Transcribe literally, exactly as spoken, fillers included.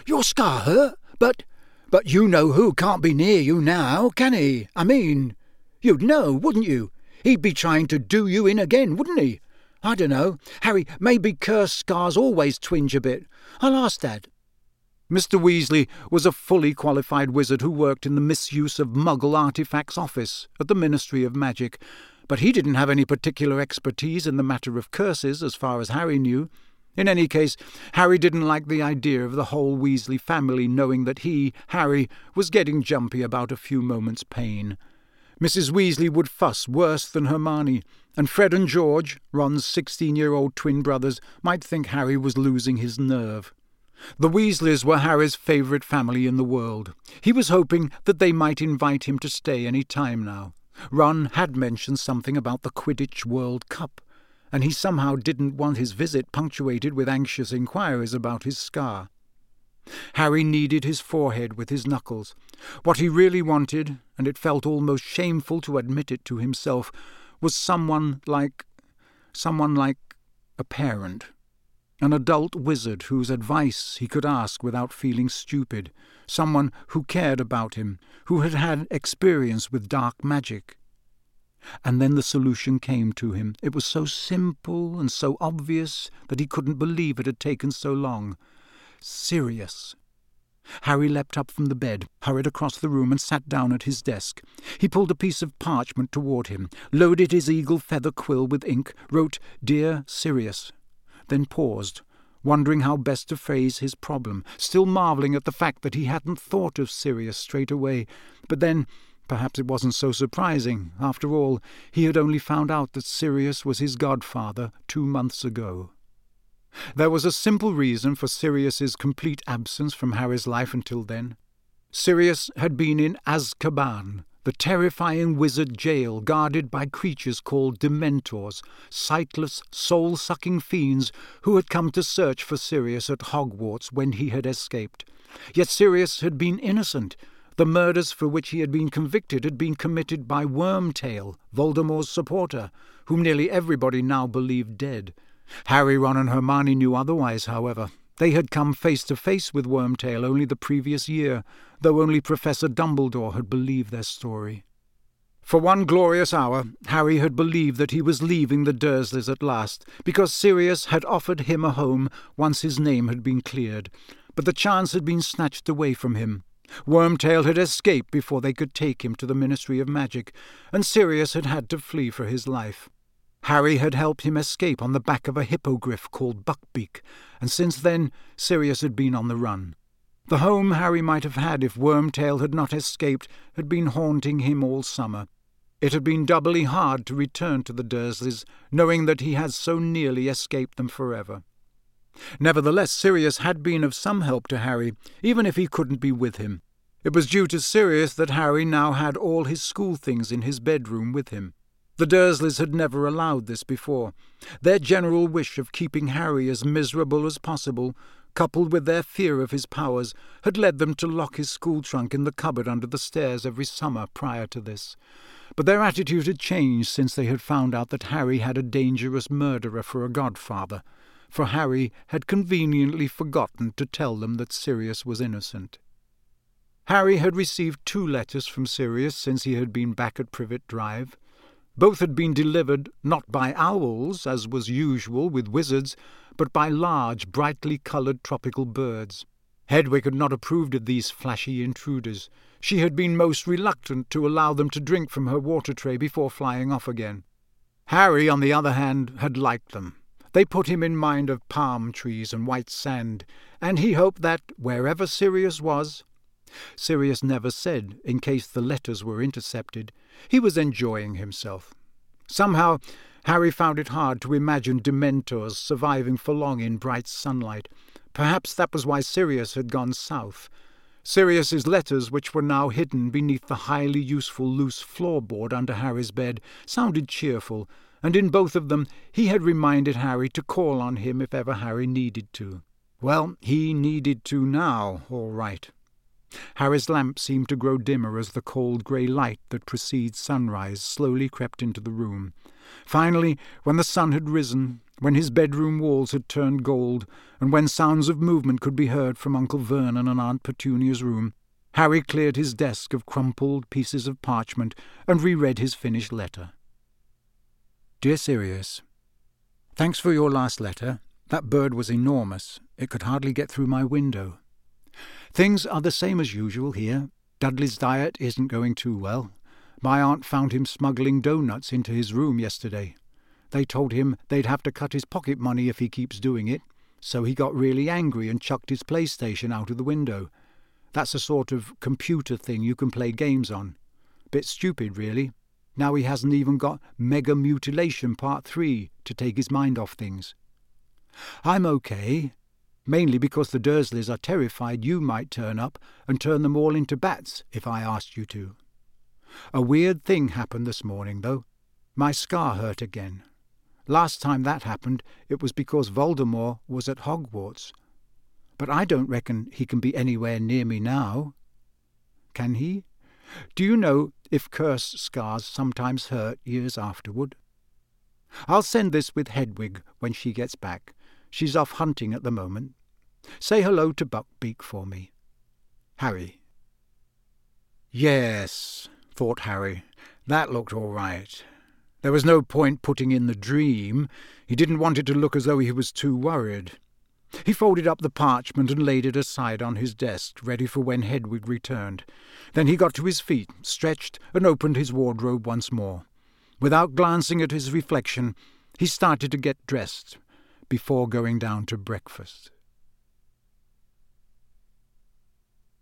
Your scar hurt? But, but you know who can't be near you now, can he? I mean, you'd know, wouldn't you? He'd be trying to do you in again, wouldn't he? I don't know. Harry, maybe cursed scars always twinge a bit. I'll ask Dad." Mister Weasley was a fully qualified wizard who worked in the misuse of Muggle artifacts office at the Ministry of Magic, but he didn't have any particular expertise in the matter of curses as far as Harry knew. In any case, Harry didn't like the idea of the whole Weasley family knowing that he, Harry, was getting jumpy about a few moments' pain. Missus Weasley would fuss worse than Hermione, and Fred and George, Ron's sixteen-year-old twin brothers, might think Harry was losing his nerve. The Weasleys were Harry's favourite family in the world. He was hoping that they might invite him to stay any time now. Ron had mentioned something about the Quidditch World Cup, and he somehow didn't want his visit punctuated with anxious inquiries about his scar. Harry kneaded his forehead with his knuckles. What he really wanted, and it felt almost shameful to admit it to himself, was someone like... someone like a parent. An adult wizard whose advice he could ask without feeling stupid. Someone who cared about him, who had had experience with dark magic. And then the solution came to him. It was so simple and so obvious that he couldn't believe it had taken so long. Sirius. Harry leapt up from the bed, hurried across the room and sat down at his desk. He pulled a piece of parchment toward him, loaded his eagle feather quill with ink, wrote, "Dear Sirius," then paused, wondering how best to phrase his problem, still marvelling at the fact that he hadn't thought of Sirius straight away. But then, perhaps it wasn't so surprising. After all, he had only found out that Sirius was his godfather two months ago. There was a simple reason for Sirius's complete absence from Harry's life until then. Sirius had been in Azkaban, the terrifying wizard jail guarded by creatures called Dementors, sightless, soul-sucking fiends who had come to search for Sirius at Hogwarts when he had escaped. Yet Sirius had been innocent. The murders for which he had been convicted had been committed by Wormtail, Voldemort's supporter, whom nearly everybody now believed dead. Harry, Ron and Hermione knew otherwise, however. They had come face to face with Wormtail only the previous year, though only Professor Dumbledore had believed their story. For one glorious hour, Harry had believed that he was leaving the Dursleys at last, because Sirius had offered him a home once his name had been cleared. But the chance had been snatched away from him. Wormtail had escaped before they could take him to the Ministry of Magic, and Sirius had had to flee for his life. Harry had helped him escape on the back of a hippogriff called Buckbeak, and since then Sirius had been on the run. The home Harry might have had if Wormtail had not escaped had been haunting him all summer. It had been doubly hard to return to the Dursleys, knowing that he had so nearly escaped them forever. Nevertheless, Sirius had been of some help to Harry, even if he couldn't be with him. It was due to Sirius that Harry now had all his school things in his bedroom with him. The Dursleys had never allowed this before. Their general wish of keeping Harry as miserable as possible, coupled with their fear of his powers, had led them to lock his school trunk in the cupboard under the stairs every summer prior to this. But their attitude had changed since they had found out that Harry had a dangerous murderer for a godfather, for Harry had conveniently forgotten to tell them that Sirius was innocent. Harry had received two letters from Sirius since he had been back at Privet Drive. Both had been delivered not by owls, as was usual with wizards, but by large, brightly coloured tropical birds. Hedwig had not approved of these flashy intruders. She had been most reluctant to allow them to drink from her water tray before flying off again. Harry, on the other hand, had liked them. They put him in mind of palm trees and white sand, and he hoped that, wherever Sirius was— Sirius never said, in case the letters were intercepted— he was enjoying himself. Somehow, Harry found it hard to imagine Dementors surviving for long in bright sunlight. Perhaps that was why Sirius had gone south. Sirius's letters, which were now hidden beneath the highly useful loose floorboard under Harry's bed, sounded cheerful, and in both of them he had reminded Harry to call on him if ever Harry needed to. Well, he needed to now, all right. Harry's lamp seemed to grow dimmer as the cold grey light that precedes sunrise slowly crept into the room. Finally, when the sun had risen, when his bedroom walls had turned gold, and when sounds of movement could be heard from Uncle Vernon and Aunt Petunia's room, Harry cleared his desk of crumpled pieces of parchment and reread his finished letter. Dear Sirius, thanks for your last letter. That bird was enormous. It could hardly get through my window. Things are the same as usual here. Dudley's diet isn't going too well. My aunt found him smuggling doughnuts into his room yesterday. They told him they'd have to cut his pocket money if he keeps doing it, so he got really angry and chucked his PlayStation out of the window. That's a sort of computer thing you can play games on. Bit stupid, really. Now he hasn't even got Mega Mutilation Part three to take his mind off things. I'm okay, mainly because the Dursleys are terrified you might turn up and turn them all into bats if I asked you to. A weird thing happened this morning, though. My scar hurt again. Last time that happened, it was because Voldemort was at Hogwarts. But I don't reckon he can be anywhere near me now. Can he? Do you know if curse scars sometimes hurt years afterward? I'll send this with Hedwig when she gets back. She's off hunting at the moment. Say hello to Buckbeak for me. Harry. Yes, thought Harry, that looked all right. There was no point putting in the dream. He didn't want it to look as though he was too worried. He folded up the parchment and laid it aside on his desk, ready for when Hedwig returned. Then he got to his feet, stretched, and opened his wardrobe once more. Without glancing at his reflection, he started to get dressed before going down to breakfast.